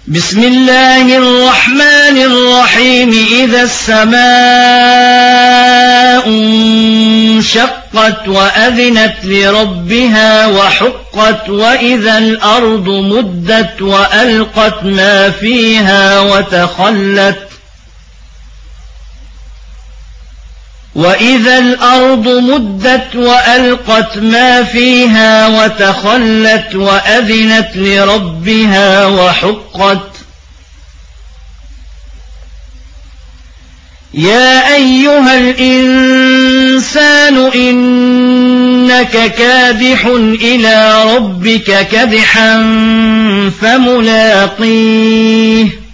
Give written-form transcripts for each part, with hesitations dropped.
بسم الله الرحمن الرحيم إذا السماء انشقت وأذنت لربها وحقت وإذا الأرض مدت وألقت ما فيها وتخلت وإذا الأرض مدت وألقت ما فيها وتخلت وأذنت لربها وحقت يا أيها الإنسان إنك كادح إلى ربك كدحا فملاقيه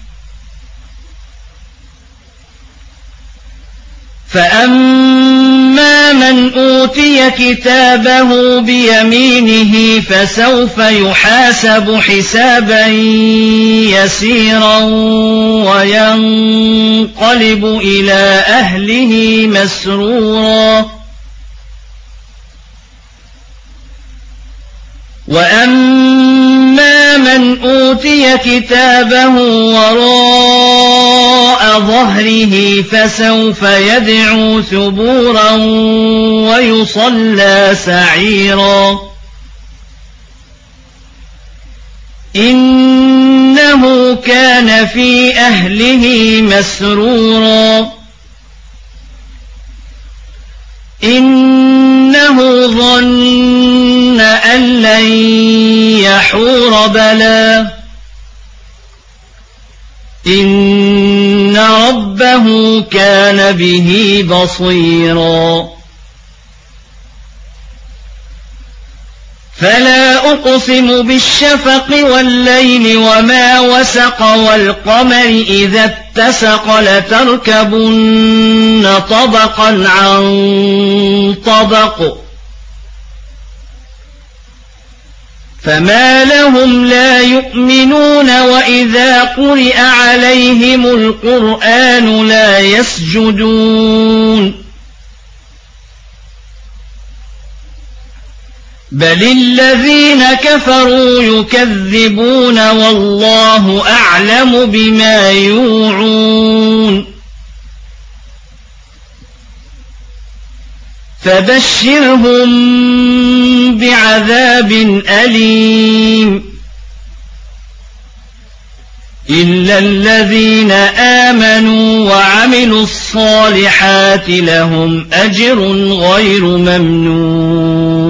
فأما من أوتي كتابه بيمينه فسوف يحاسب حسابا يسيرا وينقلب إلى أهله مسرورا وأما من أوتي كتابه وراء ظهره فسوف يدعو ثبورا ويصلى سعيرا إنه كان في أهله مسرورا إنه ظن أن لن يحور بلى إن ربه كان به بصيرا فلا أقسم بالشفق والليل وما وسق والقمر إذا اتسق لتركبن طبقا عن طبق فما لهم لا يؤمنون وإذا قرئ عليهم القرآن لا يسجدون بل الذين كفروا يكذبون والله أعلم بما يوعون فبشرهم بعذاب أليم إلا الذين آمنوا وعملوا الصالحات لهم أجر غير ممنون